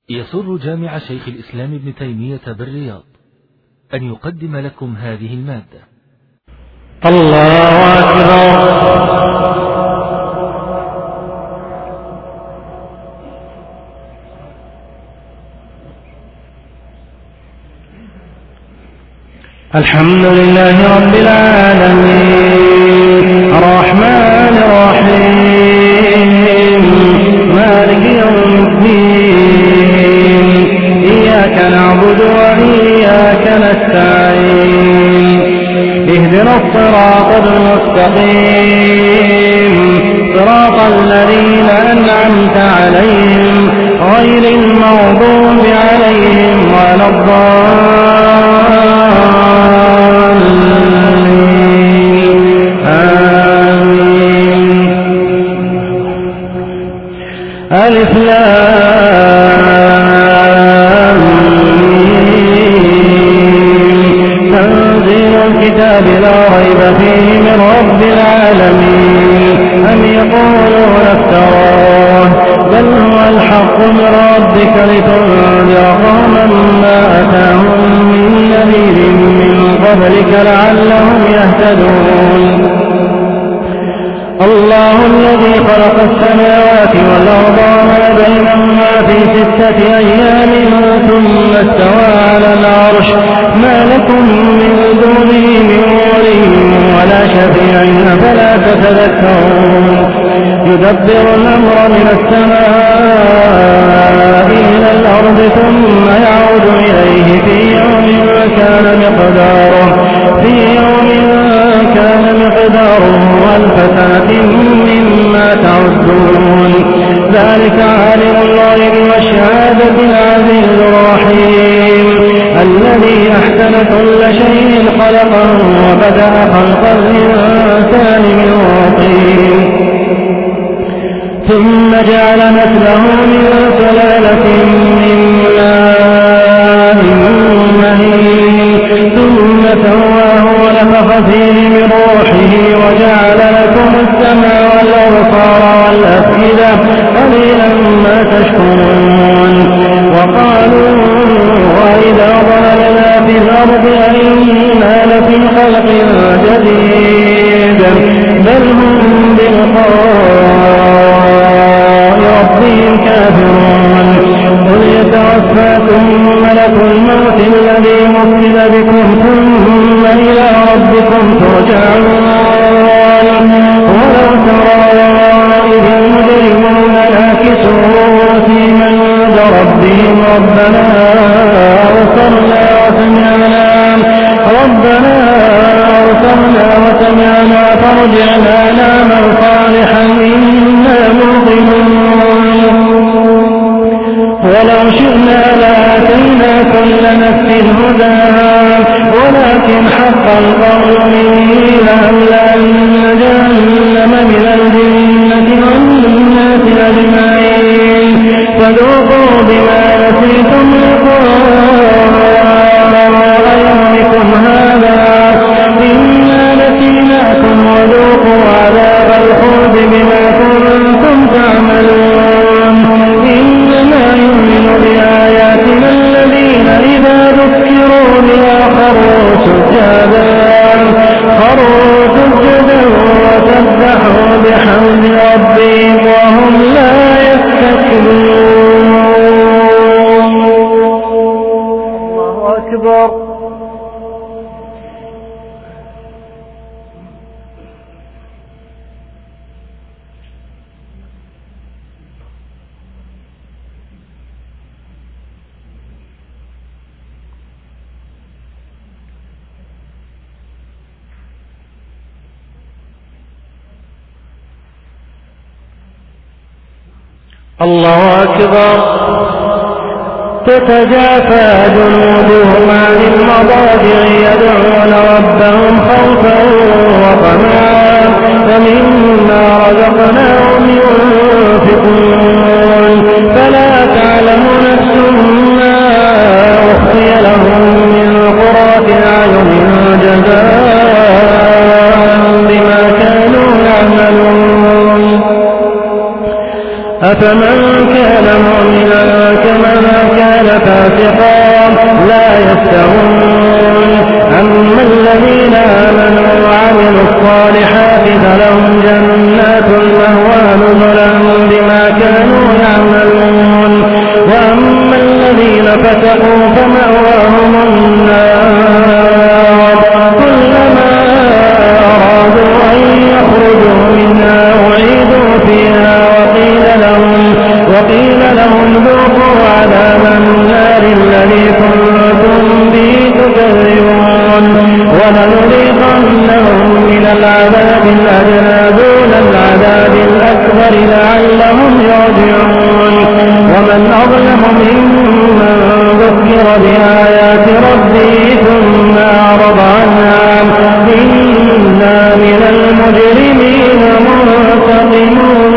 يسر جامع شيخ الإسلام ابن تيمية بالرياض أن يقدم لكم هذه المادة. الله أكبر. الحمد لله رب العالمين الرحمن الرحيم مالك يوم الدين إياك نعبد وإياك نستعين اهدنا الصراط المستقيم صراط الذين أنعمت عليهم غير المغضوب عليهم ولا الضالين آمين. ألف لام تنزيل الكتاب لا ريب فيه من رب العالمين أم يقولون افتراه بل هو الحق من ربك لتنذر قوما ما أتاهم من نذير من قبلك لعلهم يهتدون. الله الذي خلق السماوات والأرض وما بينهما في 6 أيام ثم استوى على العرش ما لكم من دونه من ولي ولا شفيع فلا تتذكرون. يدبر الأمر من السماء إلى الأرض ثم يعود إليه في يوم كان مقداره 1000 سنة مما تعدون. ذلك عالم الغيب والشهادة العزيز الرحيم الذي أحسن كل شيء خلقه وبدأ خلق الإنسان من طين ثم جعل نسله من سلالة من ماء مهين ثم سواه ونفخ فيه من روحه وجعل لكم السمع والأبصار والأفئدة قليلا ما تشكرون. وقالوا وإذا ضللنا في الأرض أئنا لفي خلق جديد بل هم بلقاء ربهم كافرون. قل يتوفاكم ملك الموت الذي وكل بكم ثم إلى ربكم ترجعون. ولو ترى إذ المجرمون ناكسوا رؤوسهم عند ربهم ربنا أبصرنا وسمعنا فارجعنا نعمل صالحا إنا موقنون. ولو شئنا لآتينا كل نفس هداها ولكن حق القول مني لأملأن جهنم من الجنة والناس أجمعين فذوقوا بما نسيتم لقاء يومكم هذا إنا نسيناكم وذوقوا عذاب الخلد بما كنتم تعملون. إنما يؤمن بآياتنا الذين إذا ذكروا بها خروا سجدا وسبحوا بحمد ربهم وهم لا يستكبرون. الله أكبر. الله أكبر. تتجافى جنوبهم عن المضاجع يدعون ربهم خوفا وطمعا ومما رزقناهم ينفقون. فلا تعلم نفس ما أخفي لهم من قرة أعين جزاء بما كانوا يعملون. أفمن كان مؤمنا كمن فسقوا فمأواهم النار كلما أرادوا أن يخرجوا منها أعيدوا فيها وقيل لهم ذوقوا عذاب النار الذي كنتم به تكذبون ولنذيقنهم من العذاب الأدنى دون العذاب الأكبر لعلهم يرجعون ومن أظلم ممن ذكر بآيات ربه ثم أعرض عنها إنا من المجرمين منتقمون.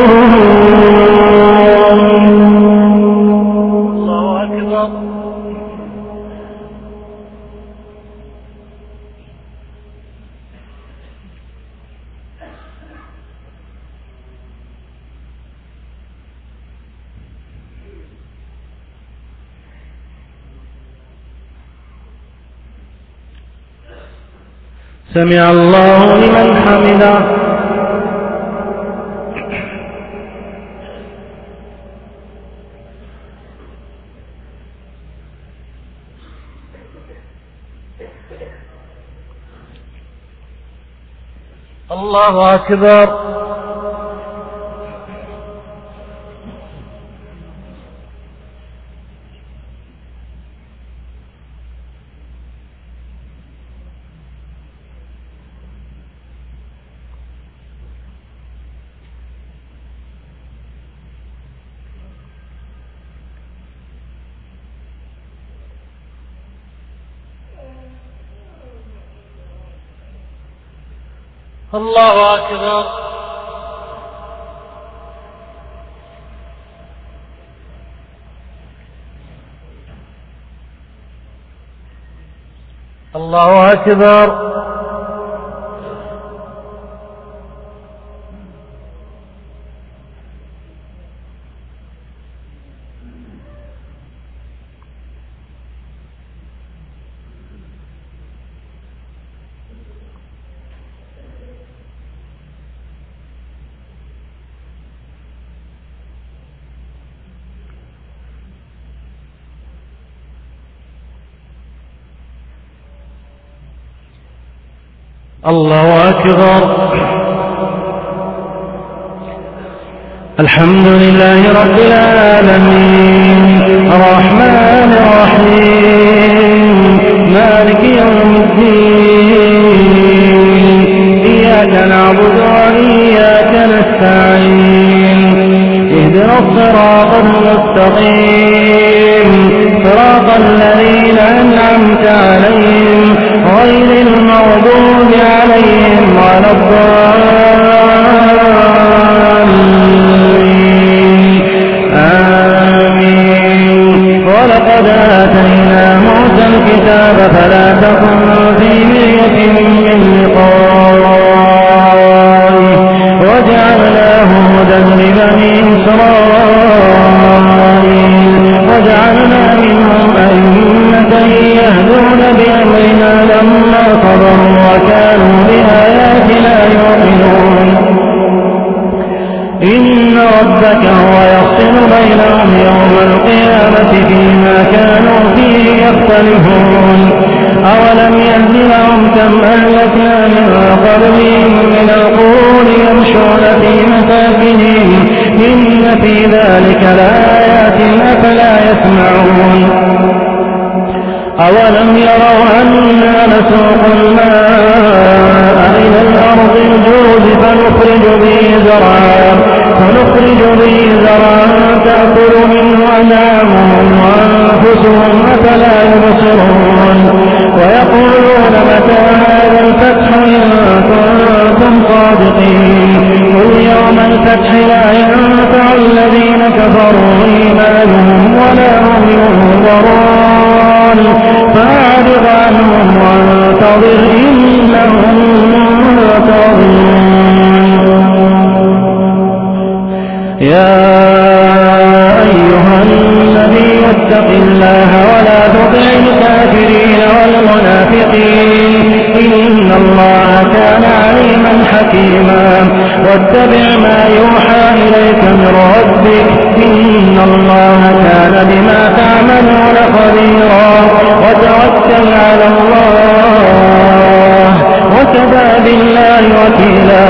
الله أكبر. سمع الله لمن حمده. الله أكبر. الله أكبر. الله أكبر. الله أكبر. الحمد لله رب العالمين الرحمن الرحيم مالك يوم الدين إياك نعبد وإياك نستعين اهدنا الصراط المستقيم صراط الذين أنعمت عليهم غير المغضوب عليهم ولا الضالين آمين. ولقد آتينا موسى الكتاب فلا تكن في مرية من لقائه وجعلناه هدى لبني إسرائيل وجعلنا منهم أئمة يهدون بأمرنا لما صبروا وكانوا بآياتنا يوقنون. إن ربك هو يفصل بينهم يوم القيامة فيما كانوا فيه يختلفون. أولم يهد لهم كم أهلكنا من قبلهم من القرون يمشون في مساكنهم إن في ذلك لآيات أفلا يسمعون. أولم يروا أنا نسوق الماء إلى الأرض الجرز فنخرج به زرعا تأكل منه أنعامهم وأنفسهم أفلا يبصرون. ويقولون متى هذا الفتح إن كنتم صادقين قل يوم الفتح لا ينفع الذين كفروا إيمانهم ولا هم ينظرون فأعرض عنهم وانتظر إنهم منتظرون. يا أيها النبي اتق الله ولا تطع الكافرين والمنافقين إن الله كان عليما حكيما. واتبع ما يوحى إليك من ربك إن الله كان بما تعمل تعملون خبيرا وتوكل على الله وكفى بالله وكيلا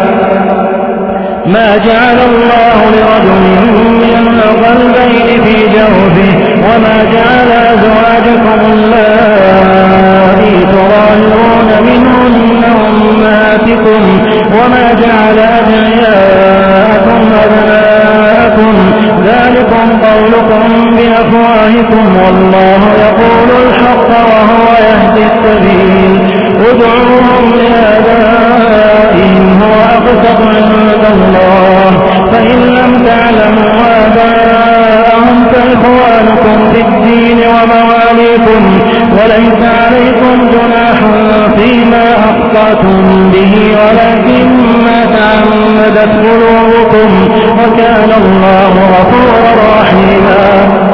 ما جعل الله لرجل من قلبين في جوفه وما جعل أزواجكم اللائي تظاهرون منهن أمهاتكم وما جعل أدعياءكم أبناءكم ذلكم قولكم بأفواهكم والله يقول الحق وهو يهدي السبيل ادعوهم لآبائهم هو أقسط عند الله فإن لم تعلموا آباءهم فإخوانكم في الدين ومواليكم وليس عليكم جناح فيما أخطأتم به ولكن ما تعمدت قلوبكم وكان الله غفورا رحيما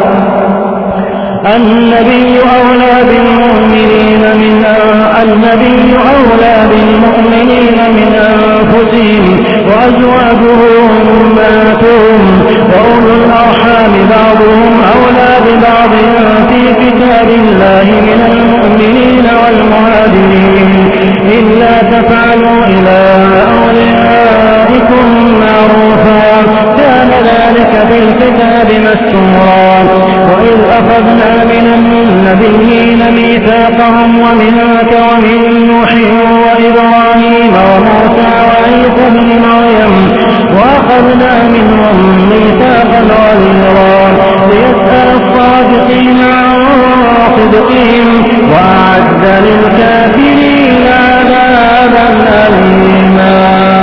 النبي أولى بالمؤمنين من أنفسهم وأزواجه أمهاتهم وأولو الأرحام بعضهم أولى ببعض في كتاب الله من المؤمنين والمهاجرين إلا تفعلوا إلى أوليائكم معروفا كان ذلك في الكتاب مسطورا وإذ أخذنا من النبيين ميثاقهم ومنك ومن نوح وإبراهيم وموسى وعيسى بن مريم وأخذنا منهم ميثاقا غليظا ليسأل الصادقين عن صدقهم وأعد للكافرين عذابا أليما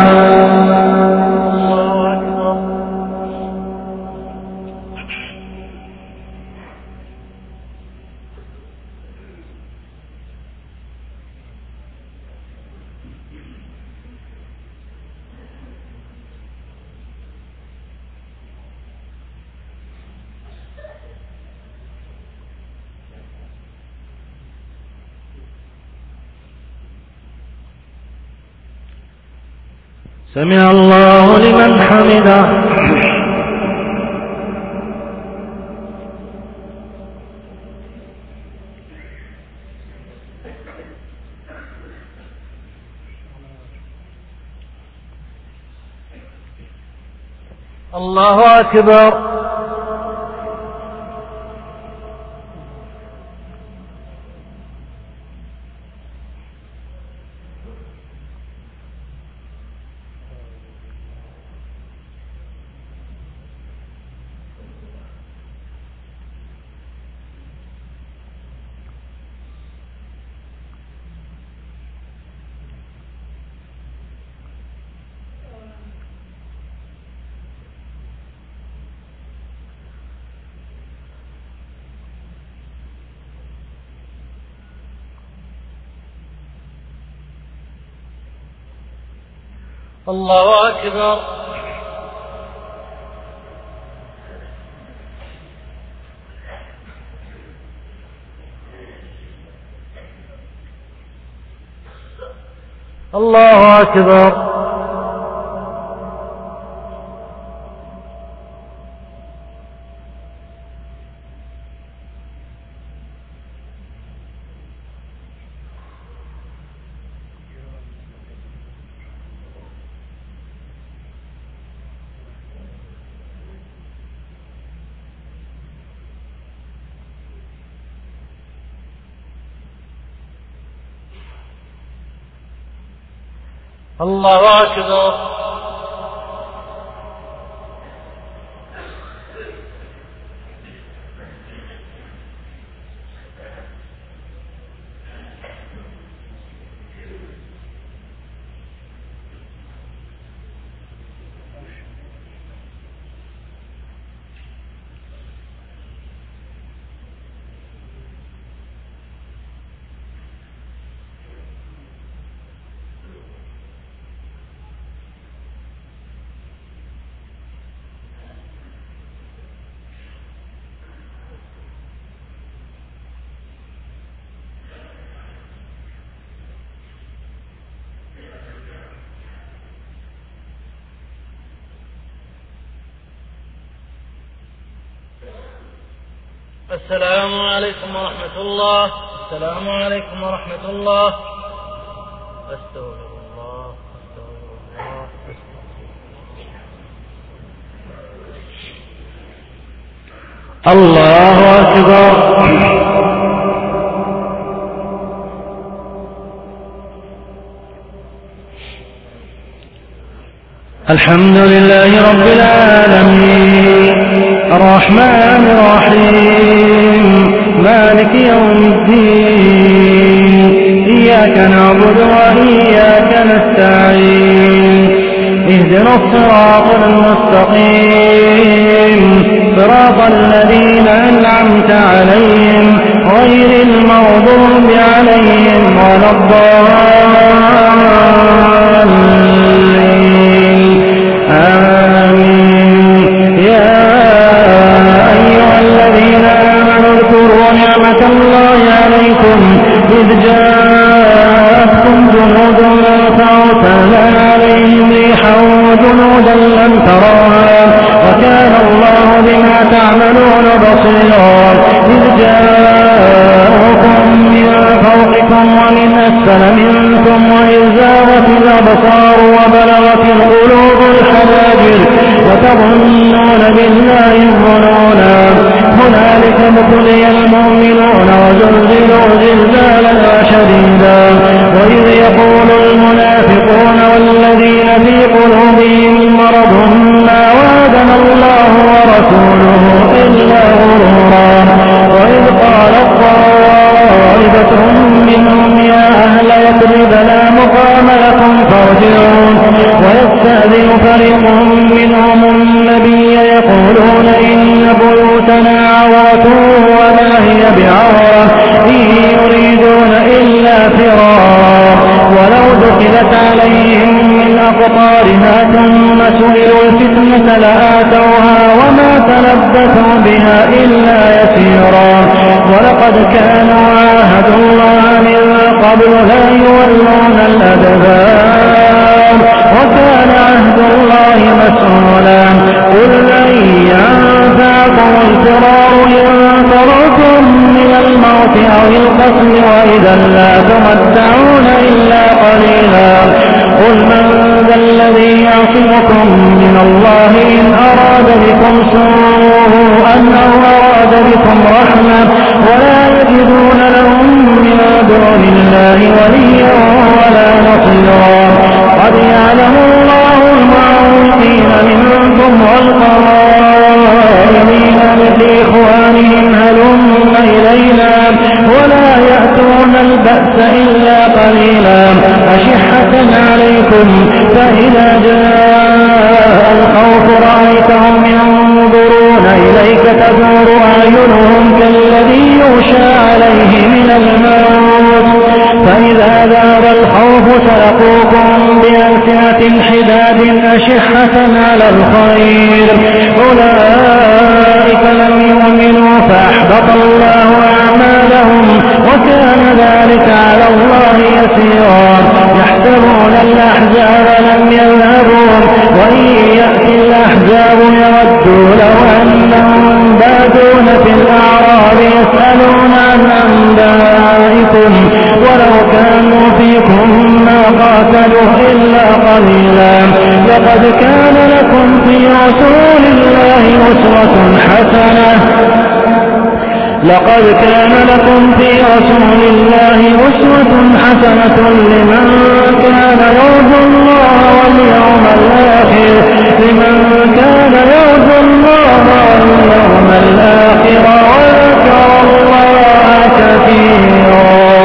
سمع الله لمن حمده الله أكبر الله أكبر الله أكبر الله أكبر السلام عليكم ورحمة الله. السلام عليكم ورحمة الله. أستغفر الله. الله أكبر. الحمد لله رب العالمين الرحمن الرحيم مالك يوم الدين إياك نعبد وإياك نستعين اهدنا الصراط المستقيم صراط الذين أنعمت عليهم غير المغضوب عليهم ولا الضالين آمين. يا أيها الذين آمنوا اذكروا نعمة الله عليكم إذ جاءتكم جنود فأرسلنا عليهم ريحا وجنودا لم تروها وكان الله بما تعملون بصيرا. إذ جاءوكم من فوقكم ومن أسفل منكم وإذ زاغت الأبصار وبلغت القلوب الحناجر وتظنون بالله الظنونا. هنالك ابتلي المؤمنون وزلزلوا زلزالا شديدا. وإذ يقول المنافقون والذين في قلوبهم مرض ما وعدنا الله ورسوله إلا غرورا. وإذ قالت طائفة منهم يا أهل يثرب لا مقام لكم فارجعون. ويستأذن فريق منهم النبي يقولون إن بيوتنا عورة وما هي بعورة إن يريدون إلا فرارا. ولو دخلت عليهم من أقطارها ثم سئلوا الفتنة لآتوها وما تلبثوا بها إلا يسيرا. ولقد كانوا عاهدوا الله من قبل لا يولون الأدبار وكان عهد الله مسؤولا. قل لن ينفعكم الفرار إن فررتم من الموت أو القتل وإذا لا تمتعون إلا قليلا. قل من ذا الذي يعصمكم من الله إن أراد بكم سوءا أو أراد بكم رحمة ولا يجدون لهم من دون الله وليا ولا نصيرا. قد يعلم الله المعوقين منكم والقائمين بإخوانهم هلم إلينا ولا يأتون البأس إلا قليلا. أشحة عليكم فإذا جاء الخوف رأيتهم ينظرون إليك تدور أعينهم كالذي يغشى عليه من الموت فإذا ذهب الخوف سلقوكم بألسنة حداد أشحة على الخير أولئك لم يؤمنوا فأحبط الله أعمالهم وكان ذلك على الله يسيرا. يحسبون الأحزاب لم يذهبوا وإن يأتي الأحزاب يردوا لو أنهم بادون في الأعراب يسألون عن أنبائكم ولو كانوا فيكم ما قاتلوا إلا قليلا. لقد كان لكم في رسول الله أسوة حسنة لقد كان لكم في رسول الله أسوة حسنة لمن كان يرجو الله واليوم الآخر وذكر الله كثيرا.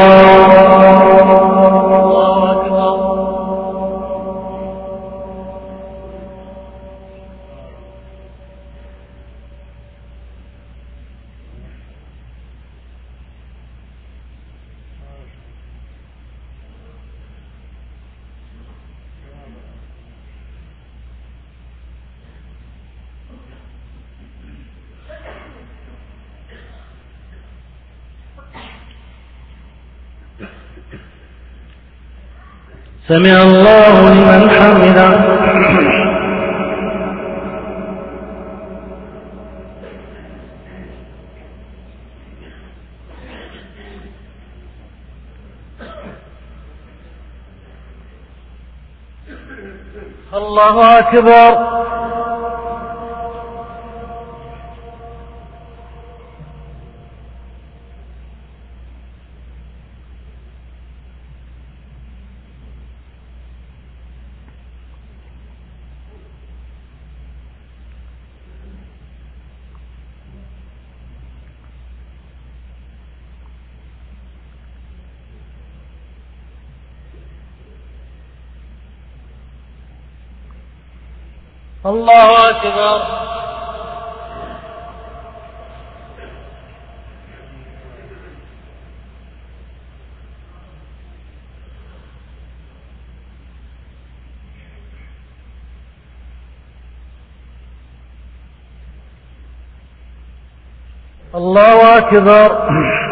سمع الله لمن حمده. الله أكبر. الله أكبر. الله أكبر.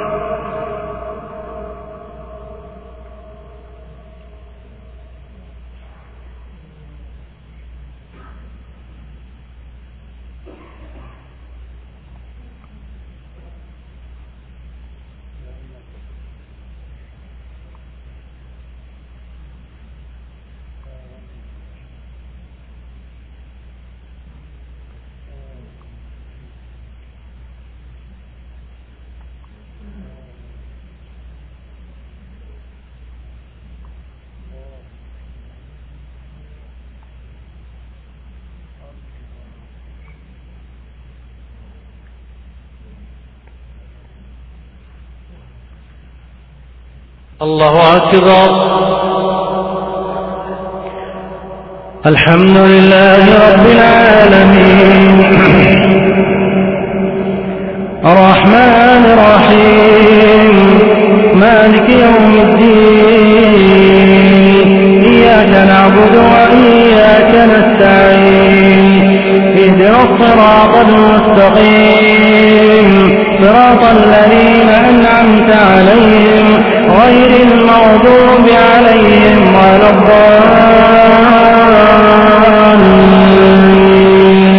الله أكبر. الحمد لله رب العالمين الرحمن الرحيم مالك يوم الدين إياك نعبد وإياك نستعين اهدنا الصراط المستقيم صراط الذين أنعمت عليهم غير المغضوب عليهم ولا الضالين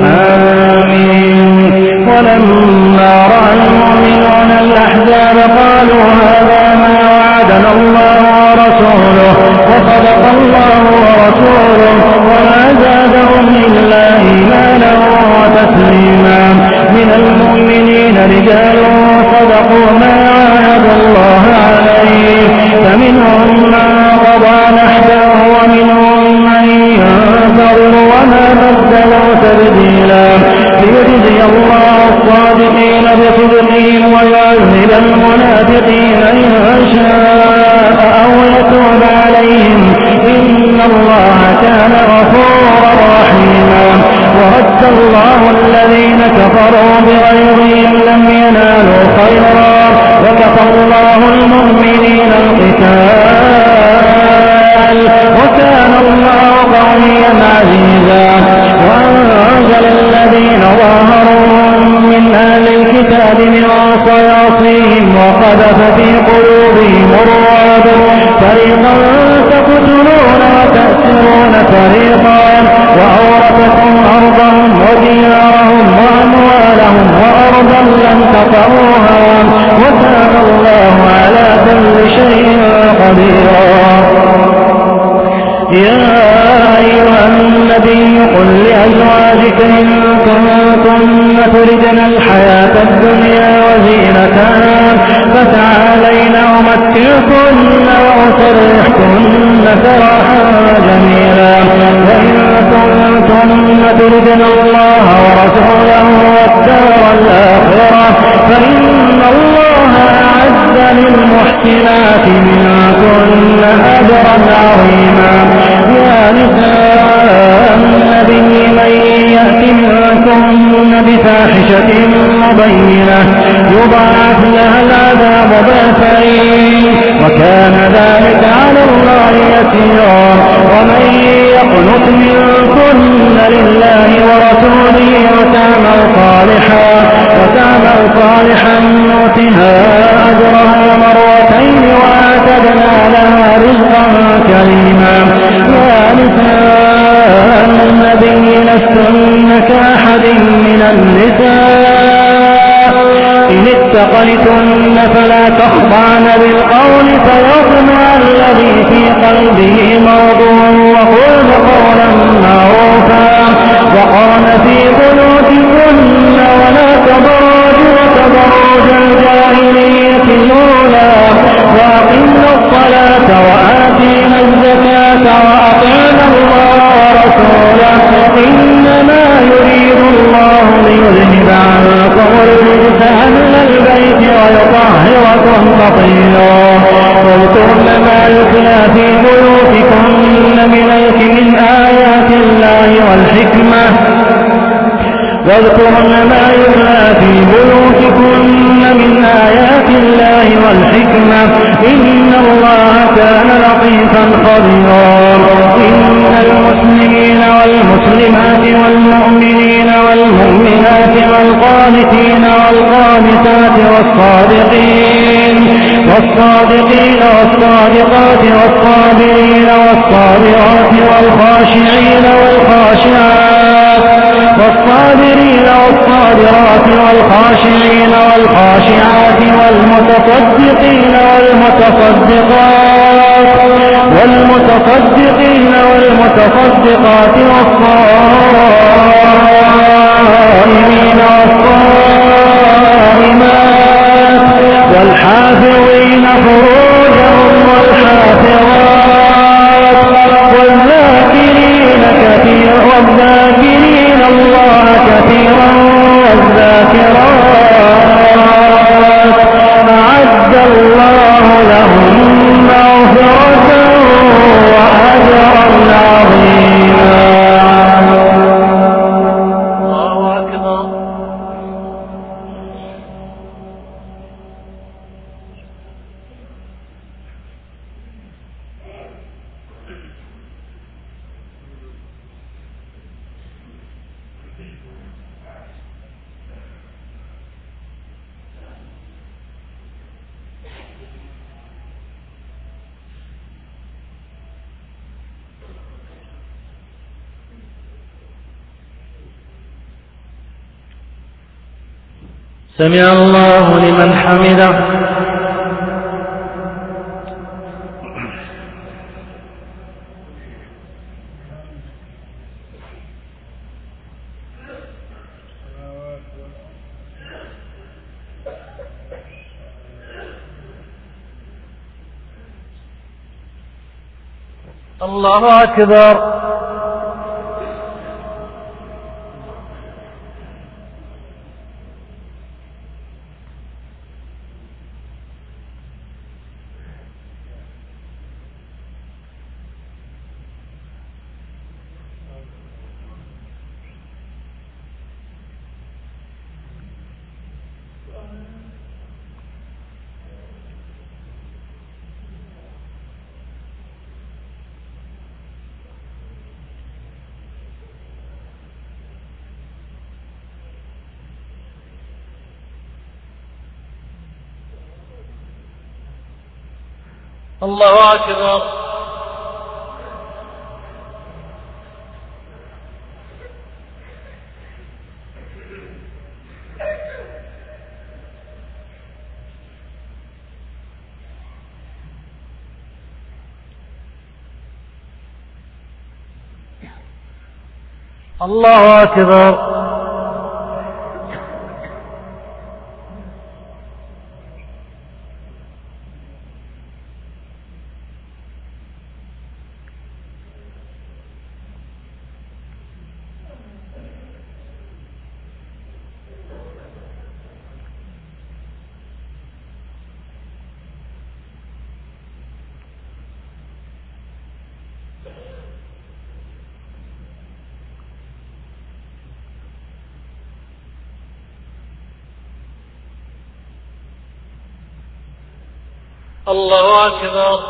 آمين. ولما رأى المؤمنون الأحزاب قالوا هذا ما وعدنا الله ورسوله وصدق الله ورسوله وما زادهم إلا إيمانا وتسليما. من المؤمنين رجال صدقوا ما عاهدوا الله عليه فمنهم من قضى نحبه ومنهم من ينتظر وما بدلوا تبديلا ليجزي الله الصادقين بصدقهم ويعذب المنافقين إن شاء أو يتوب عليهم إن الله كان غفورا رحيما. ورد الله الذين كفروا بغيظهم لم ينالوا خيرا وكفى الله المؤمنين القتال وكان الله قويا عزيزا. وأنزل الذين ظاهروهم من أهل الكتاب من صياصيهم وقذف في قلوبهم الرعب فريقا تقتلون وتأسرون فريقا وأورثكم أرضهم وديارهم وأموالهم وأرضا لم تطئوها وكان الله على كل شيء قديرا. يا أيها النبي قل لأزواجك إن كنتن تردن الحياة الدنيا وزينتها فتعالين أمتعكن وأسرحكن سراحا جميلا. وإن كنتن تردن الله ورسوله والدار الآخرة فإن الله أعد للمحسنات منكن أجرا عظيما. يا نساء النبي من يأت منكن بفاحشة مبينة يضاعف لها العذاب ضعفين وكان ذلك على الله يسيرا. ومن يقنت منكن لله ورسوله وتعمل صالحا نؤتها أجرها مرتين وأعتدنا لها رزقا كريما. يا نساء النبي لستن كأحد من النساء إن اتقيتن فلا تخضعن بالقول فيطمع الذي في قلبه مرض وقلن قولا معروفا وقرن في بيوتكن ولا تبرجن تبرج الجاهلية الأولى وأقمنا الصلاة وآتينا الزكاة وأطعنا الله ورسوله إنما يريد الله ليذهب عنكم الرجس أهل البيت ويطهركم تطهيرا واذكرن ما يتلى في بيوتكن من آيات الله والحكمة واذكرن ما يتلى في بيوتكن من آيات الله والحكمة إن الله كان لطيفا خبيرا إن المسلمين والمسلمات والمؤمنين والمؤمنات والقانتين والقانتات والصادقين والصادقات والصابرين والصابرات والخاشعين والخاشعات والصابرين والصابرات والخاشعين والخاشعات والمتصدقين والمتصدقات والصائمين والصائمات والحافظين فروجهم والحافظات والذاكرين الله كثيرا والذاكرات أعد الله لهم مغفرة وأجرا عظيما. الله أكبر. سمع الله لمن حمده. الله أكبر. الله أكبر. الله أكبر. الله أكبر.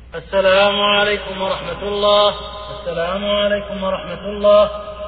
السلام عليكم ورحمة الله. السلام عليكم ورحمة الله.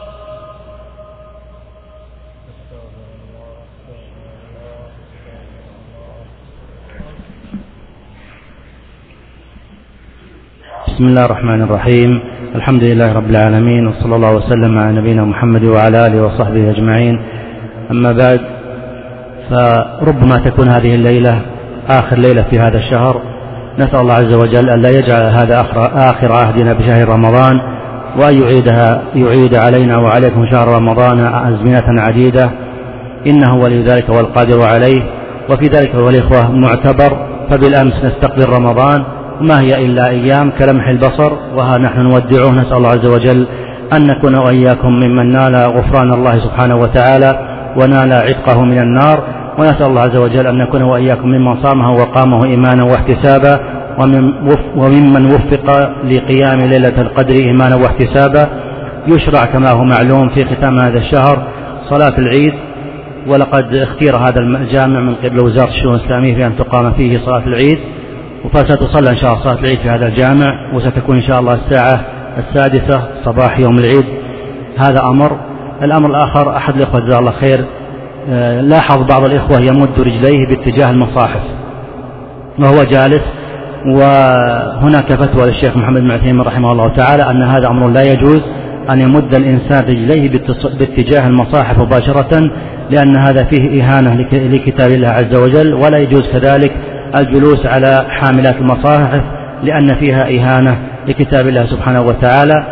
بسم الله الرحمن الرحيم. الحمد لله رب العالمين، وصلى الله وسلم على نبينا محمد وعلى آله وصحبه أجمعين. أما بعد، فربما تكون هذه الليلة آخر ليلة في هذا الشهر. نسأل الله عز وجل أن لا يجعل هذا آخر عهدنا بشهر رمضان، وأن يعيد علينا وعليكم شهر رمضان أزمنة عديدة، إنه ولي ذلك والقادر عليه. وفي ذلك والإخوة معتبر، فبالأمس نستقبل رمضان ما هي إلا أيام كلمح البصر، وها نحن نودعه. نسأل الله عز وجل أن نكون وإياكم ممن نال غفران الله سبحانه وتعالى ونال عتقه من النار، ونسأل الله عز وجل أن نكون وإياكم ممن صامه وقامه إيمانا واحتسابا، وممن وفق لقيام ليلة القدر إيمانا واحتسابا. يشرع كما هو معلوم في ختام هذا الشهر صلاة العيد، ولقد اختير هذا الجامع من قبل وزارة الشؤون الإسلامية في أن تقام فيه صلاة العيد، فستصلى إن شاء الله صلاة العيد في هذا الجامع، وستكون إن شاء الله الساعة 6 صباح يوم العيد. هذا أمر. الأمر الآخر، أحد الإخوة جزاه الله خير لاحظ بعض الإخوة يمد رجليه باتجاه المصاحف وهو جالس، وهناك فتوى للشيخ محمد بن عثيمين رحمه الله تعالى أن هذا أمر لا يجوز أن يمد الإنسان رجليه باتجاه المصاحف مباشرة، لأن هذا فيه إهانة لكتاب الله عز وجل، ولا يجوز كذلك الجلوس على حاملات المصاحف لأن فيها إهانة لكتاب الله سبحانه وتعالى.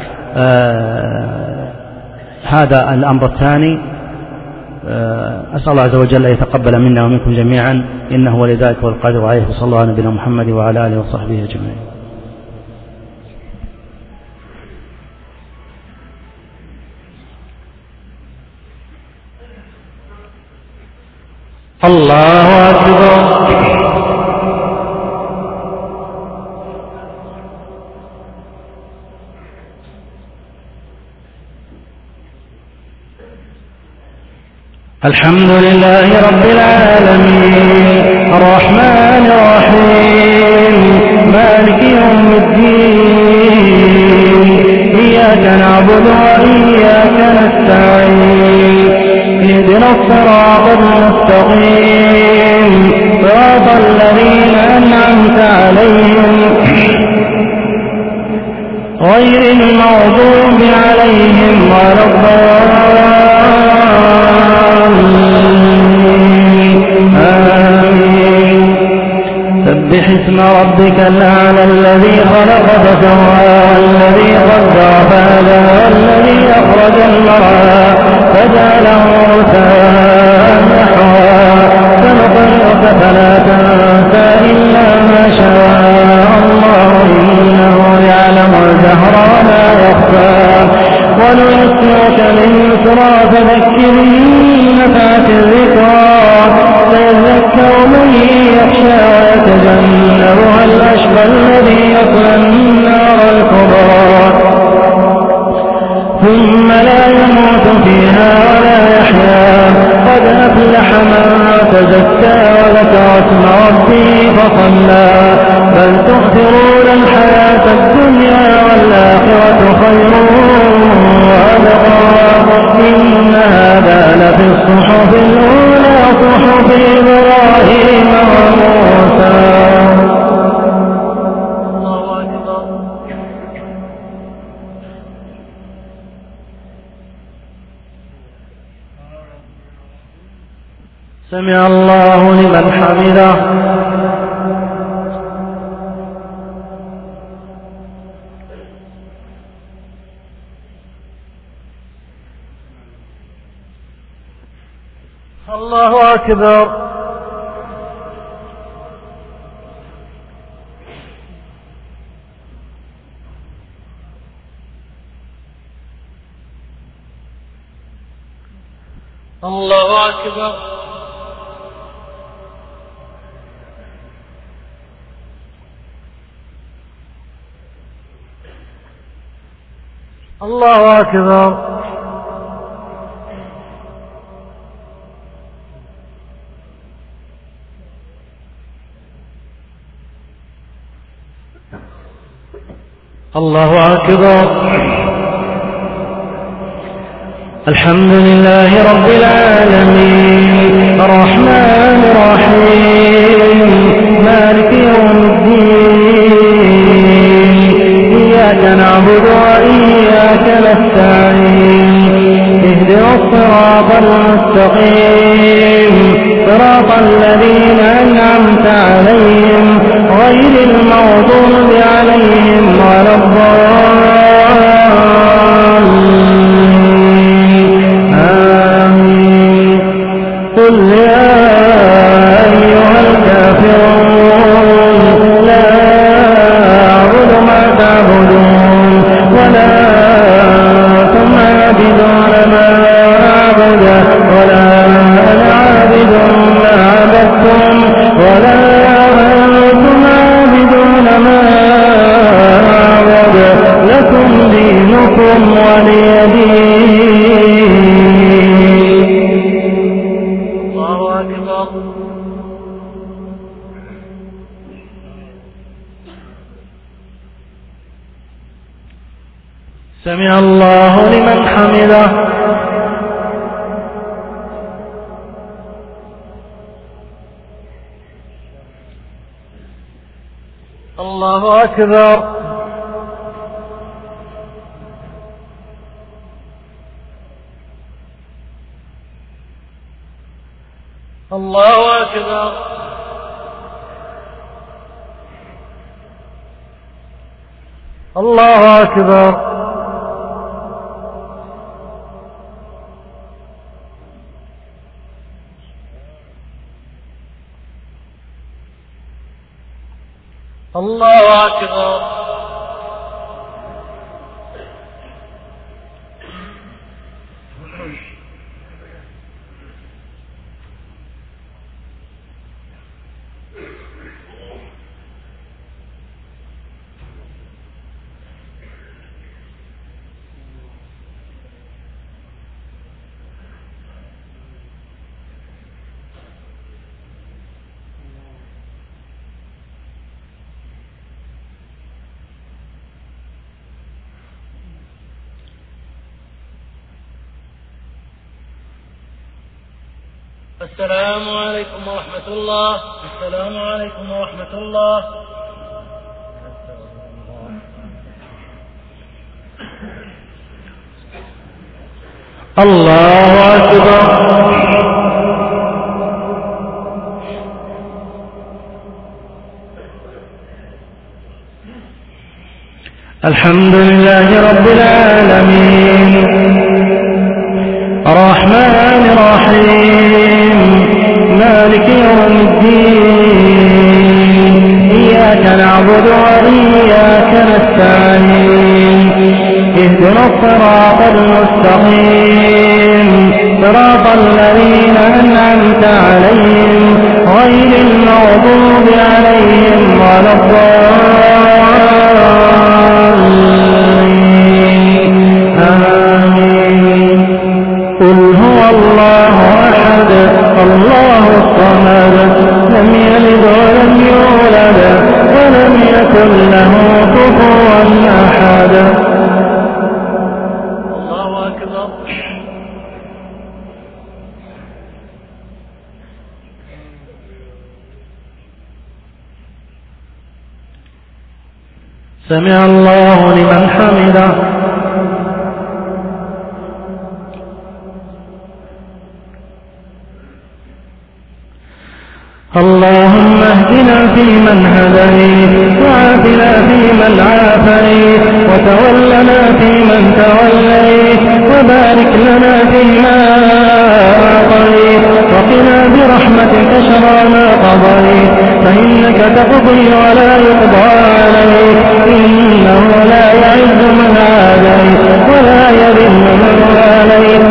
هذا الأمر الثاني. أسأل الله عز وجل أن يتقبل منا ومنكم جميعا، إنه ولذلك والقادر عليه. وصلى الله على نبينا محمد وعلى آله وصحبه أجمعين. الله أكبر. الحمد لله رب العالمين، الرحمن الرحيم، مالك يوم الدين، إياك نعبد وإياك نستعين، اهدنا الصراط المستقيم، صراط الذين أنعمت عليهم غير المغضوب عليهم ولا الضالين. سبح اسم ربك الأعلى الذي خلق فسوى، والذي قدر فهدى، والذي أخرج المرعى فجعله غثاء نحوا، سنقرئك فلا تنسى إلا ما شاء الله، إنه يعلم الجهر وما يخفى، ونيسرك لليسرى فذكر إن نفعت الذكرى، سيذكر من يخشى ويتجنبها الأشقى الذي يصلى النار الكبرى، ثم لا يموت فيها ولا يحيا. قد أفلح من تزكى وذكر اسم ربه فصلى، بل تؤثرون الحياة الدنيا والآخرة خير وأبقى، إن هذا لفي الصحف الأولى صحف إبراهيم وموسى. سمع الله لمن حمده. الله أكبر. الله أكبر. الله أكبر. الله أكبر. الحمد لله رب العالمين الرحمن الرحيم مالك يوم الدين إياك نعبد وإياك نستعين اهدنا الصراط المستقيم صراط الذين أنعمت عليهم غير المغضوب عليهم ولا الضالين آمين. قل يا أيها الكافرون لا أعبد ما تعبدون ولا أنتم عابدون ما أعبد ولا أنا عابد ما عبدتم ولا أنتم عابدون ما أعبد لكم دينكم ولي دين. الله أكبر. سمع الله لمن حمده. الله أكبر. الله أكبر. الله أكبر. الله أكبر. السلام عليكم ورحمة الله. السلام عليكم ورحمة الله. الله أكبر. الحمد لله رب العالمين الرحمن الرحيم مالك يوم الدين إياك نعبد وإياك نستعين اهدنا الصراط المستقيم صراط الذين أنعمت عليهم غير المغضوب عليهم ولا الضالين آمين. قل هو الله أحد الله الصمد لم يلد ولم يولد ولم يكن له كفوا أحد. الله أكبر. سمع الله لمن حمده. اللهم اهدنا فيمن هديت وعافنا فيمن عافيت وتولنا فيمن توليت وبارك لنا فيما أعطيت وقنا برحمتك شر ما قضيت فإنك تقضي ولا يقضى عليك إنه لا يعز من عاديت ولا يذل من واليت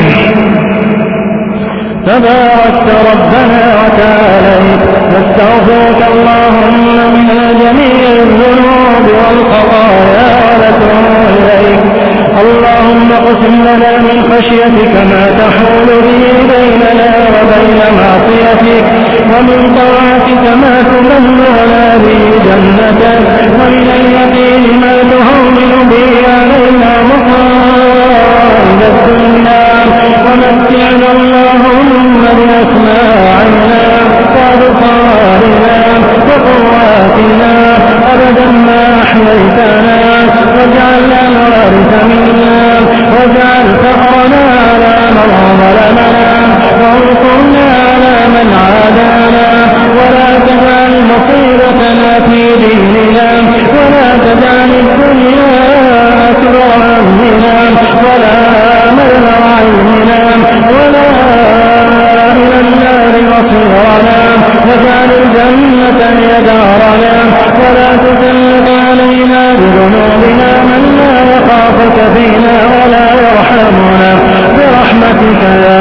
تباركت ربنا وتعاليت. نستغفرك اللهم من جميع الذنوب والخطايا ونتوب إليك. اللهم اقسم لنا من خشيتك ما تحول به بيننا وبين معصيتك، ومن طاعتك ما تبلغنا به جنتك، ومن اليقين ما تهون به علينا مصائب الدنيا، ومتعنا اللهم بأسماعنا وأبصارنا وقواتنا أبدا ما أحييتنا، واجعلنا الوارث منا، واجعل فقرنا على من ظلمنا، وانصرنا على من عادانا، ولا تجعل مصيبتنا في ديننا، ولا تجعل الدنيا أكبر همنا ولا مبلغ علمنا ولا إلى النار مصيرنا، واجعل الجنة هي دارنا، ولا تسلط علينا بذنوبنا من لا يخافك فينا ولا يرحمنا برحمتك يا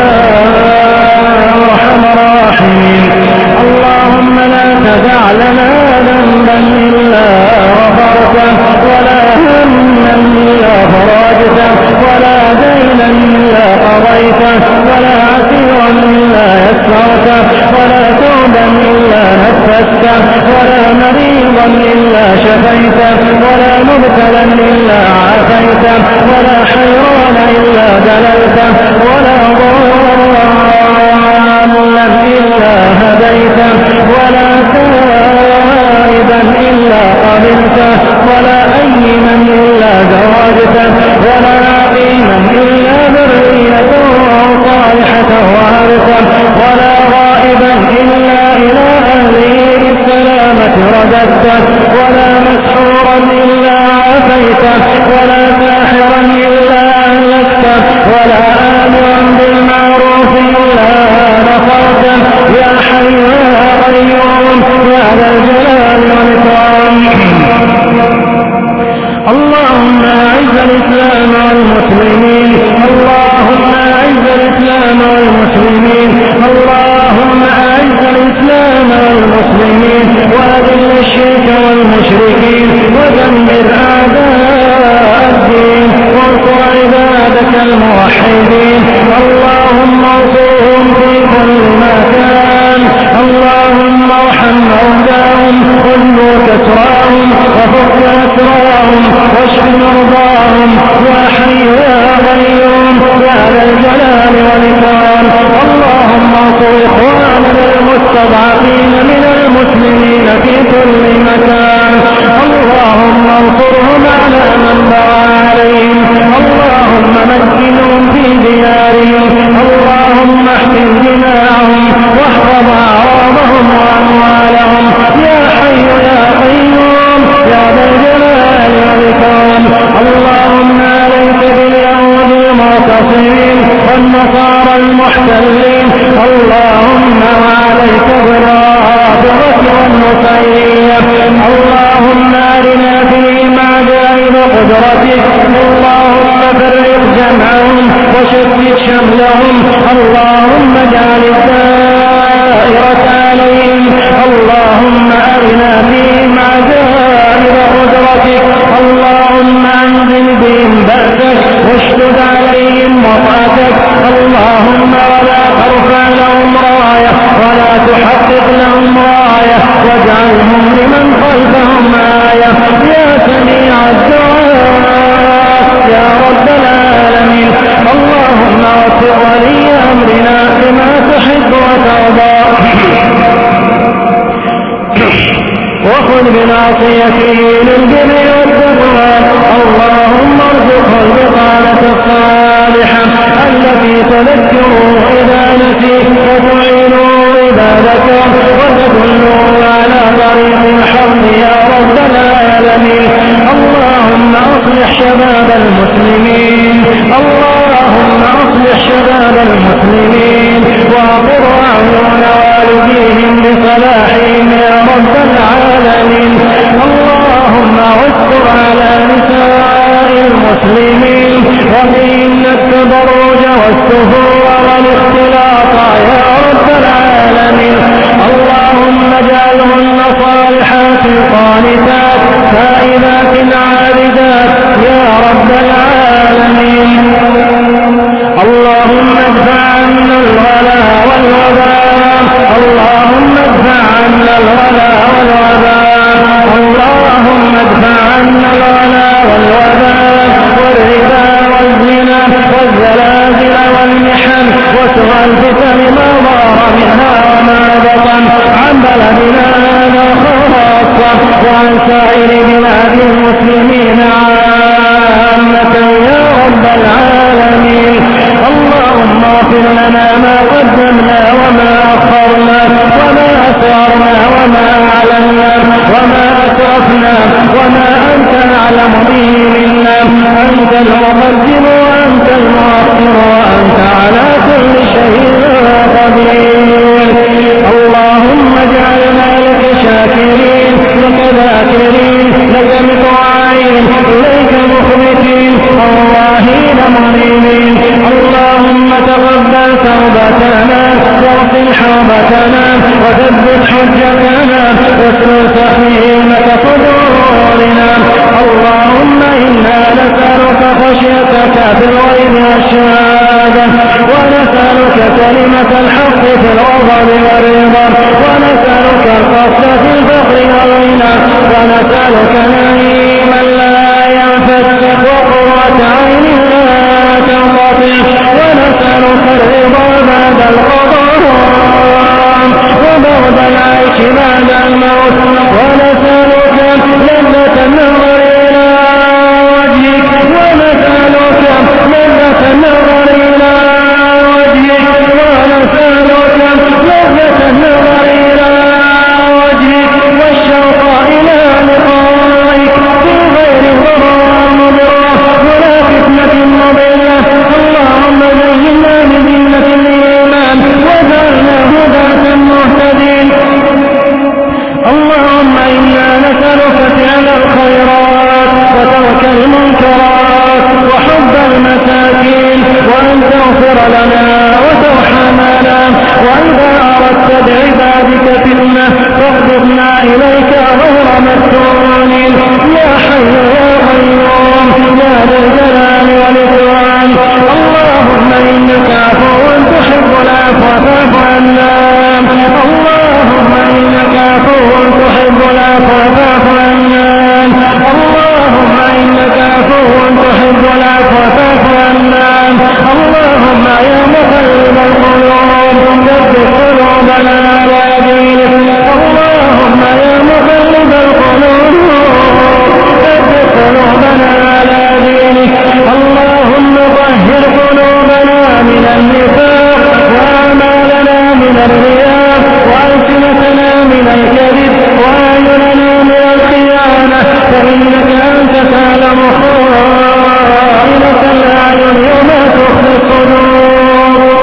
أرحم الراحمين. اللهم لا تدع لنا ذنبا إلا غفرته، ولا هما إلا فرجته، ولا دينا إلا قضيته، ولا عسيرا إلا يسرته، ولا ثوبا إلا نفسته، ولا مريضا إلا شفيته، ولا مبتلا إلا عافيته، ولا حيران إلا دللته، ولا ضالا إلا هديته، ولا تائبا إلا قبلته، ولا أيما إلا زواجته، ولا عقيما إلا ذرية صالحة وارثة، ولا غائبا إلا إلى أهله بالسلامة رددته، ولا مسحورا إلا عافيته، ولا ساحرا إلا أهلكته، ولا آمرا بالمعروف إلا نصرته، يا حي يا قيوم يا ذا الجلال والإكرام. اللهم أعز الإسلام والمسلمين، اللهم أعز الإسلام والمسلمين، اللهم أعز الإسلام والمسلمين، وأذل الشرك والمشركين، ودمر أعداء الدين، وانصر عبادك الموحدين. اللهم انصرهم في كل مكان، اللهم ارحم موتاهم، واجبر كسراهم، وفك أسراهم، واشف مرضاهم، يا حي يا قيوم يا ذا الجلال والإكرام. اللهم انصر إخواننا المستضعفين من المسلمين في كل مكان، اللهم انصرهم على من بغى عليهم، اللهم مكنهم في ديارهم، اللهم احفظ دماءهم واحفظ أعراضهم وأموالهم، يا حي يا قيوم يا ذا الجلال والإكرام. اللهم عليك باليهود المعتصمين والنصارى المحتلين، اللهم وعليك بالرافضة والنصيرية، اللهم أرنا فيهم عجائب قدرتك، اللهم فرق جمعهم وشتت شملهم، اللهم اجعل الدائرة عليهم، اللهم أرنا فيهم عجائب قدرتك، اللهم أنزل بهم بأسك واشدد عليهم وطأتك، اللهم ولا ترفع لهم راية ولا تحقق لهم راية، واجعلهم لمن خلفهم آية، يا سميع الدعاء يا رب العالمين. اللهم وفق ولي أمرنا لما تحب وترضى، وخذ بناصيته للبر والتقوى، اللهم ارزقه البطانة الصالحة التي تذكره إذا نسي وتعينه إذا ذكر وتدله على طريق الحق يا رب العالمين. اللهم أصلح شباب المسلمين، اللهم أصلح شباب المسلمين، وأقر أعين والديهم بصلاحهم يا رب العالمين. اللهم واستر على نساء المسلمين وقهم التبرج والسفور والاختلاط يا رب العالمين. اللهم اجعلهن صالحات قانتات تائبات عابدات يا رب العالمين. اللهم ادفع عنا الغلاء ما قدمنا وما أخرنا وما أسررنا وما أعلنا وما أسرفنا وما أنت أعلم به منا. أنت المقدم وأنت المؤخر وأنت على كل شيء قدير. اللهم اجعلنا لك شاكرين لك ذاكرين لك مطواعين إليك مخبتين اللهين منيبين. اللهم تقبل توبتنا واغفر حوبتنا وثبت حجتنا واستر سخيمة صدورنا. اللهم إنا نسألك خشيتك في الغيب والشهادة ونسألك كلمة الحق في الغضب والرضا ونسألك القصد في الفقر والغنى ونسألك نعيما لا ينفد وقرة عين لا تنقطع ونسألك الرضا بعد القضاء وبعد العيش بعد الموت ونسألك لذة النظر إلى وجهك ونسألك لذة النظر إلى وجهك ونسألك لذة النظر إلى وجهك والشوق إلى لقائك في غير ضرر مضرة ولا فتنة مضلة. اللهم زينا بزينة الإيمان وجعلنا هداة مهتدين. اللهم إنا نسألك فعل الخيرات وترك المنكرات وحب المساكين وأن تغفر لنا وترحمنا وإذا أردت بعبادك فتنة فاقبضنا إليك غير مفتونين. يا حي يا قيوم يا ذا الجلال والإكرام. اللهم إنك عفو تحب العفو فاعف عنا. اللهم إنك عفو تحب العفو فاعف عنا. اللهم إنك عفو تحب العفو فاعف عنا. اللهم يا مقلب القلوب ثبت قلوبنا على دينك. اللهم يا مقلب القلوب ثبت قلوبنا على دينك. اللهم طهر قلوبنا من النفاق وأعمالنا من الرياء وألسنتنا من الكذب وأعيننا من الخيانة فإنك أنت تعلم خائنة الأعين وما تخفي الصدور.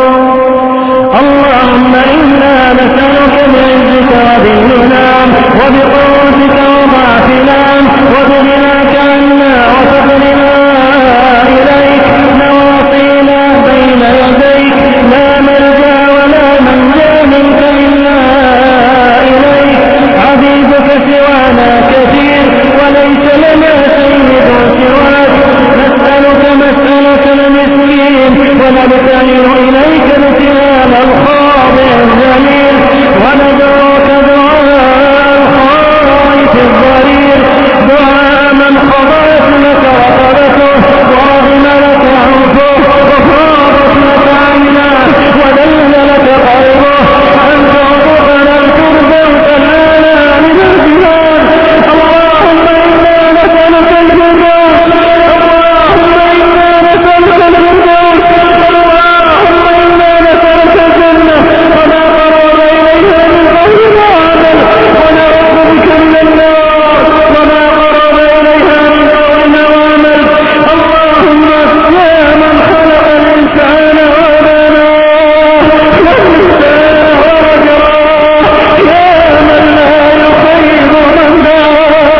اللهم إنا نسألك بعزك وبالغنى وبقوتك وضعفنا وبغناك عنا وفضلنا إليك نواصينا بين يديك لا ملجأ ولا منجا منك إلا إليك. عبيدك سوانا كثير وليس لنا سيد سواك. نسألك مسألة المسكين ونبتهل إليك ابتهال الخاضع الذليل وندعوك دعاء الخائف الضرير دعاء من خضعت لك رقبته وعظم لك عنفه وفاضت لك عيناه وذل لك قلبه أن تعطفنا الفردوس الأعلى من الجنان. اللهم إنا نسألك الفردوس. اللهم إنا نسألك الفردوس. اللهم إنا نسألك الجنة وما قرب إليها من قول وعمل ونعوذ بك من النار وما قرب إليها من قول وعمل. اللهم يا من خلق الإنسان وبناه ونساه ورجاه يا من لا يخيب من دعاه.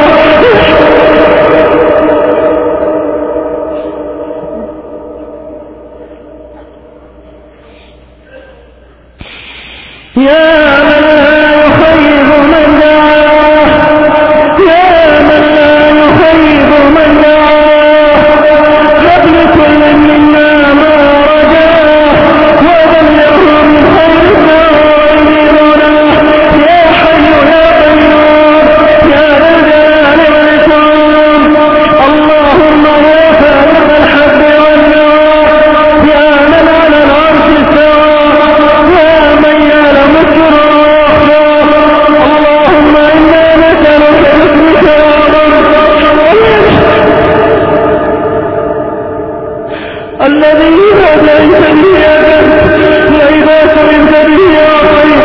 يا من لا يخيب من دعاه يا من لا يخيب من دعاه. هب لكل منا ما رجاه وبلغه من خير النائمون. يا حي يا قيوم يا ذا الجلال والإكرام. اللهم يا فارق الحب والنوى يا من على العرش استوى يا من يعلم السر والأخفى. اللهم إنا نسألك باسمك الذي هديت به بما سئلت به يا خير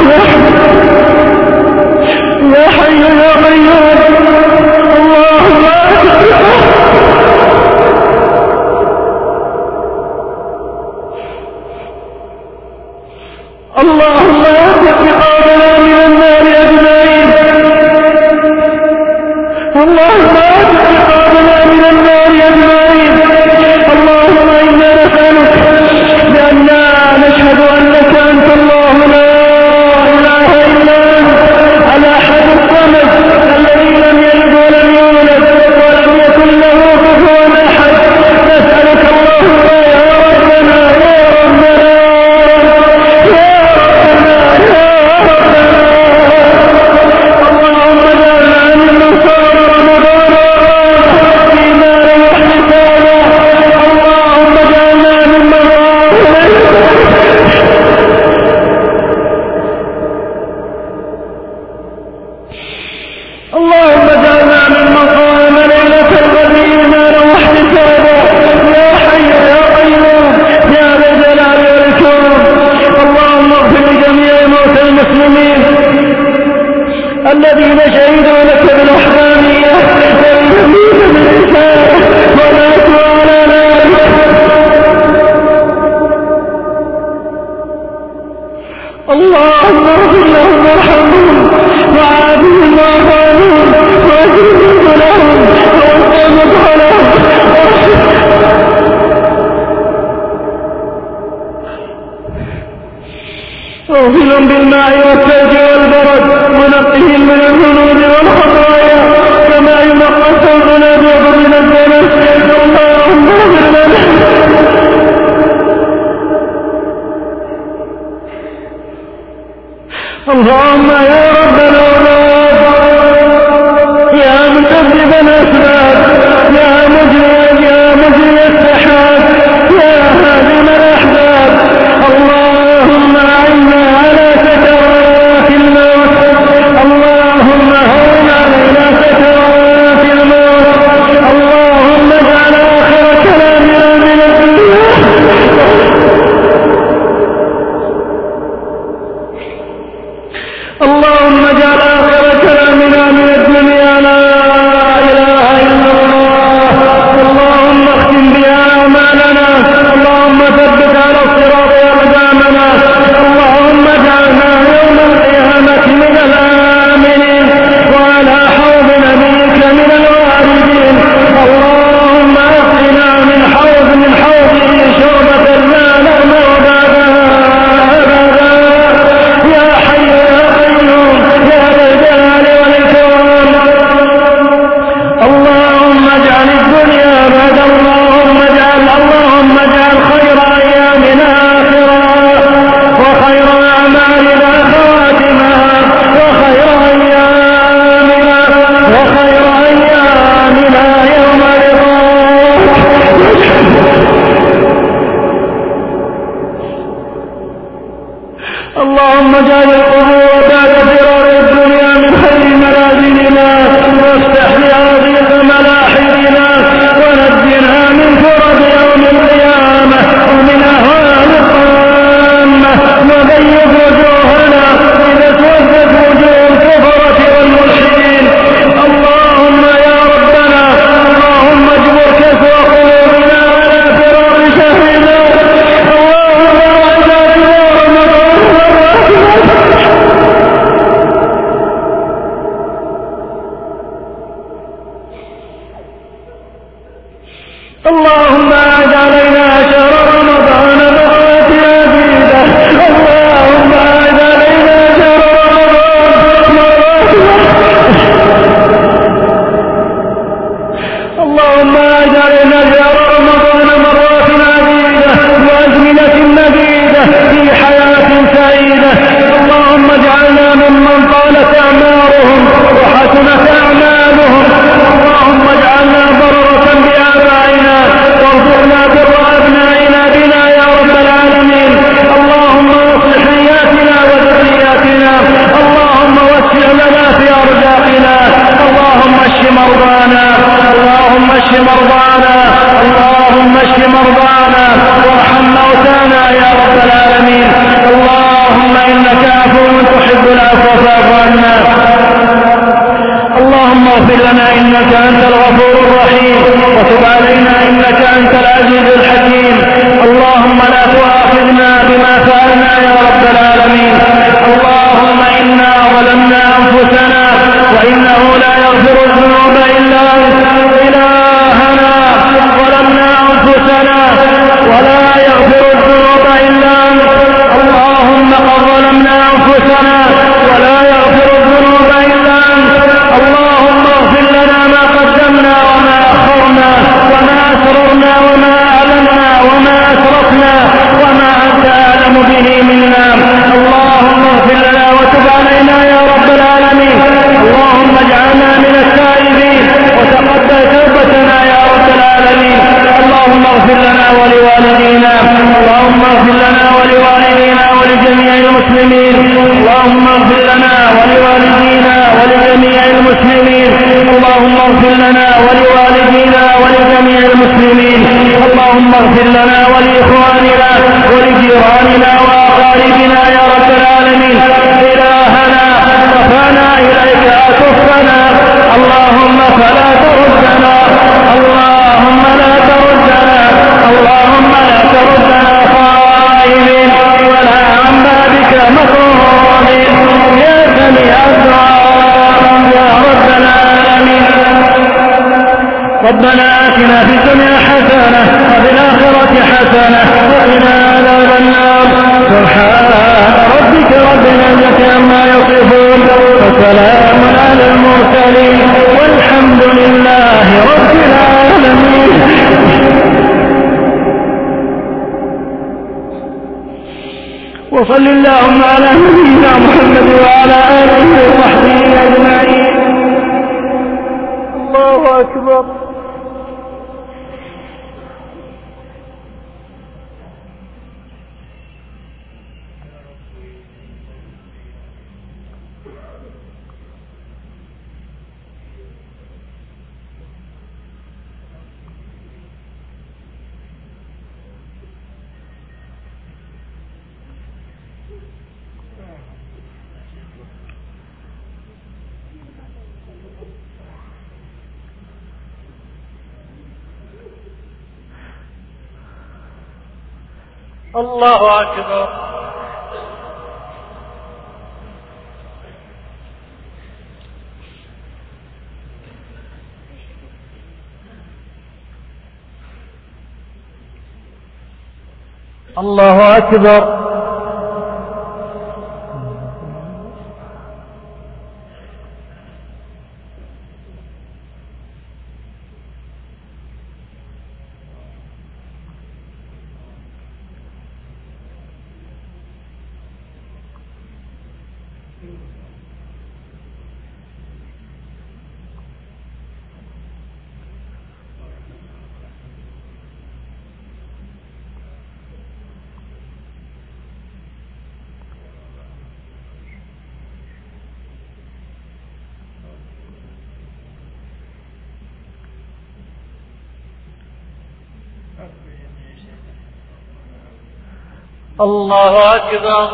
يا حي يا قيوم. اللهم اللهم اعتق رقابنا من النار اجمعين. اللهم اعتق رقابنا من النار اجمعين. اللهم انا نسالك لاننا نشهد انك انت الله لا اله الا انت الاحد الصمد الذي لم يلد ولم يولد ولم يكن له كفوا احد. نسالك اللهم يا ربنا يا ربنا اللهم اجعلنا ممن صام رمضان إيمانا واحتسابا. اللهم اجعلنا ممن اللهم اجعلنا ممن قام ليلة القدر إيمانا واحتسابا. يا حي يا قيوم يا ذا الجلال والإكرام. اللهم اغفر لجميع موتى المسلمين الذين شهدوا لك بالوحدانية والنبي بالرسالة وماتوا على ذلك. اللهم اغفر لهم وارحمهم وعافهم واعف عنهم واجرهم لهم ووسع مدخلهم واغسلهم بالماء والثلج والبرد ونقهم من الذنوب والخطايا كما ينقى الثوب الابيض من الدنس. اللهم اغفر لنا. اللهم يا ربنا يا مسبب الاسباب يا مجري السحاب يا هادم الاحباب. اللهم اعنا على سكرات الموت. اللهم هون علينا سكرات الموت. اللهم اجعل اخر كلامنا من الدنيا اللهم اجعل آخر كلامنا من الدنيا لا إله إلا الله. اللهم اختم بها أعمالنا. اللهم ثبت على الصراط أقدامنا. اللهم اجعلنا يوم القيامة من الآمنين وعلى حوض نبيك من الواردين. اللهم اسقنا من حوضه شربة لا نظمأ بعدها أبدا. يا حي يا قيوم يا ذا الجلال والإكرام. اللهم اجعل الدنيا بعد اللهم اجعل خير أيامنا آخرا وخير أعمالنا خواتما وخير أيامنا يوم رضاك. اللهم اجعل القبور بعد فرار الدنيا من خير منازلنا وافتح لأرضك ملاحقنا ونجنا من فرض يوم القيامة ومن أهوال الطامة وبيض وجوهنا إذا اسودت وجوه الكفرة والملحدين. اللهم يا ربنا اللهم اجبر كسر قلوبنا على فرار شهرنا. اللهم اجعل اللهم أعد علينا شهر رمضان مرات عديدة. اللهم أعد علينا شهر رمضان مرات اللهم أعد علينا شهر رمضان مرات عديدة وأزمنة مديدة في حياة سعيدة. اللهم اجعلنا ممن طالت أعمارهم وحسنت أعمالهم. اللهم اجعلنا بررة بآبائنا وارزقنا بر أبنائنا بنا يا رب العالمين. اللهم اصلح نياتنا وذرياتنا. اللهم وسع لنا في أرزاقنا. اللهم اشف مرضانا. اللهم اشف مرضانا. اللهم اشف مرضانا وارحم موتانا يا رب العالمين. اللهم إنك عفو تحب العفو فاعف عنا. اللهم اغفر لنا إنك أنت الغفور الرحيم وتب علينا إنك أنت العزيز الحكيم. اللهم لا تؤاخذنا بما فعلنا يا رب العالمين. اللهم إنا ظلمنا أنفسنا وإنه لا يغفر الذنوب إلا أنت. إلهنا ظلمنا أنفسنا ولا يغفر الذنوب إلا أنت. اللهم قد ظلمنا أنفسنا ولا يغفر الذنوب إلا أنت. اللهم اغفر لنا ما قدمنا وما أخرنا وما أسررنا وما أعلنا وما أسرفنا وما أنت أعلم به منا. اللهم اغفر لنا وتب علينا يا رب العالمين. اللهم اجعلنا من التائبين وتقبل توبتنا يا رب العالمين. اللهم اغفر لنا ولوالدينا. اللهم اغفر لنا ولوالدينا ولجميع المسلمين. اللهم اغفر لنا ولوالدينا ولجميع المسلمين. اللهم اغفر لنا ولوالدينا ولجميع المسلمين. اللهم اغفر لنا ولإخواننا ولجيراننا وأقاربنا يا رب العالمين. إلهنا رفعنا إليك أكفنا. اللهم فلا تردنا. اللهم لا تردنا. اللهم لا تردنا خائبين ولا عن بابك مكروهين يا سميع الدعاء يا رب العالمين. ربنا آتنا في الدنيا حسنة وفي الآخرة حسنة وقنا عذاب النار. سبحان ربك رب العزة عما يصفون وسلام على المرسلين والحمد لله رب العالمين. وصل اللهم على نبينا محمد وعلى آله وصحبه أجمعين. الله أكبر. الله أكبر. الله أكبر. الله أكبر.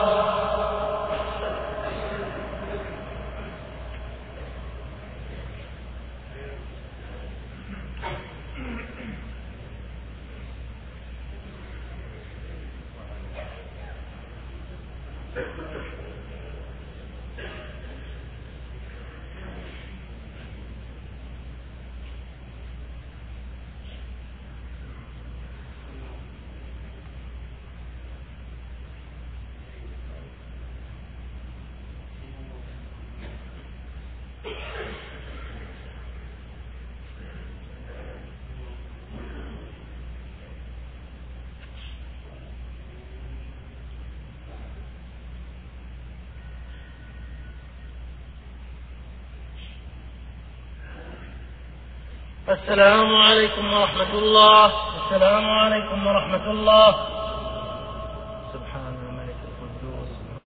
السلام عليكم ورحمة الله. السلام عليكم ورحمة الله.